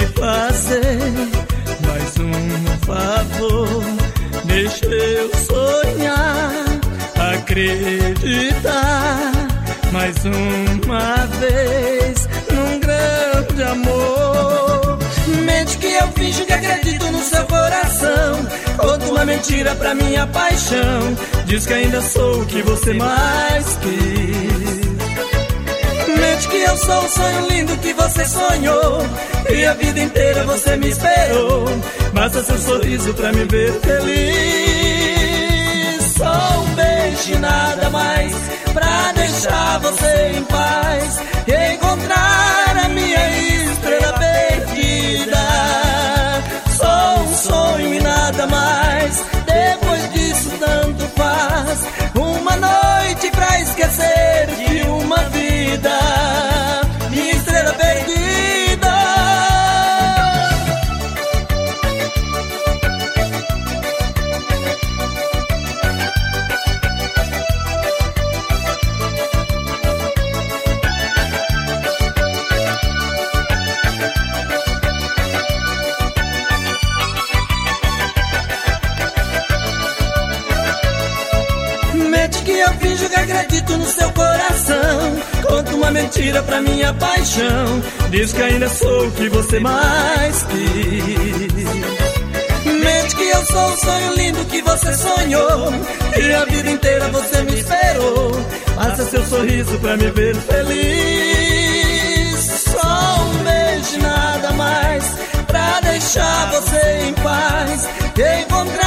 fazer mais um favor. Deixa eu sonhar, acreditar mais uma vez num grande amor. Mente que eu finjo que acredito no seu coração, conta uma mentira pra minha paixão, diz que ainda sou o que você mais quis. Mente que eu sou o sonho lindo que você sonhou, e a vida inteira você me esperou, basta seu sorriso pra me ver feliz. Só um beijo e nada mais, pra deixar você em paz e encontrar a minha estrela perdida. Só um sonho e nada mais, depois disso tanto faz. Uma noite pra esquecer de uma vida, minha estrela perdida. Que eu finjo que acredito no seu coração, conto uma mentira pra minha paixão, diz que ainda sou o que você mais quis. Mente que eu sou o sonho lindo que você sonhou, e a vida inteira você me esperou, basta seu sorriso pra me ver feliz. Só um beijo e nada mais, pra deixar você em paz e encontrar